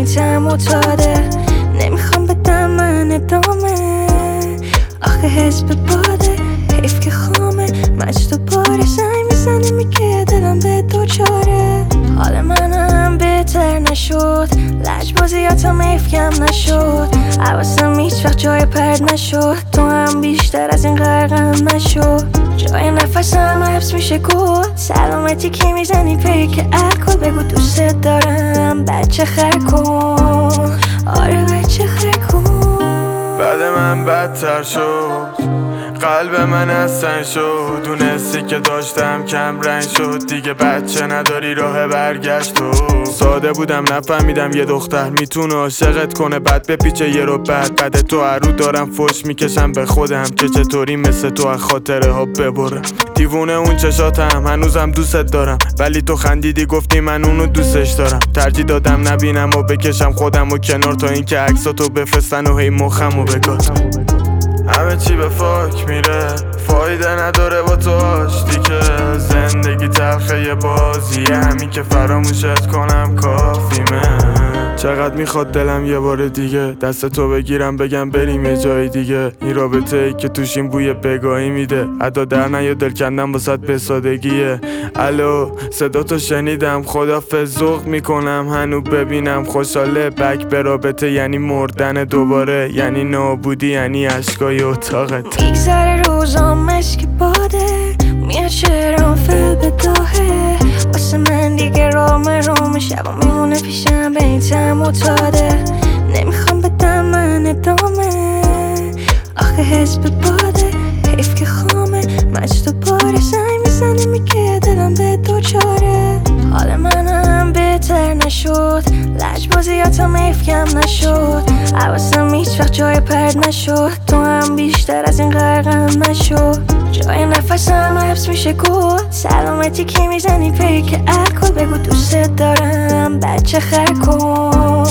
بیتم معتاده. نمیخوام بدم من ادامه، آخه حزب باده حیف که خامه. مچ دوباره زنگ میزنه میگه دلم به دوچاره. حال منم بهتر نشد، لجبازیاتم حیفکم نشد. حواسم هیچ وقت جای پرد نشد، تو هم بیشتر از این غرقم نشد. جای نفسم حبس میشه گل، سلامتی که میزنی پیک الکل. بگو دوست دارم بچه خر کن، آره بچه خر کن. بعد من بدتر شد، قلب من اصلا شد. دونستی که داشتم کم رنگ شد، دیگه بچه نداری راه برگشت. تو ساده بودم نفهمیدم یه دختر میتونه عاشقت کنه بعد بپیچه یه رو بعد تو هر رو دارم فوش میکشم به خودم که چطوری مثل تو از خاطره ها ببرم. دیوونه اون چشاتم هنوزم دوستت دارم، ولی تو خندیدی گفتی من اونو دوستش دارم. ترجیح دادم نبینم و بکشم خودم و کنار تا اینکه عکساتو بفرستن و هی مخمو بگاتم. همه چی به فاک میره، فایده نداره با تو آشتی که زندگی تلخه یه بازیه. همین که فراموشت کنم کافیمه. چقدر میخواد دلم یه بار دیگه دست تو بگیرم بگم بریم یه جای دیگه. این رابطه ای که توش این بوی بگاهی میده، ادا در نیا دل کندم واسط به سادگیه. الو صدا تو شنیدم، خدافظ ذوق میکنم هنو ببینم خوشحاله. بک به رابطه یعنی مردن دوباره، یعنی نابودی، یعنی عشقای اتاقت. میگذره روزام مشک باده، میاد شعرام فل بداهه. واسه من دیگه روم شبا میمونه پیشم بیتم معتاده. نمیخوام بدم من ادامه، آخه حزب باده حیف که خامه. مچ دوباره زنگ میزنه میگه دلم به دوچاره. حال منم بهتر نشد، لجبازیاتم حیفکم نشد. حواسم هیچ وقت جای پرد نشد، تو هم بیشتر از این غرقم نشد. جای نفسم حبس میشه گل، سلامتی که میزنی پیک الکل. بگو دوست دارم بچه خر کن.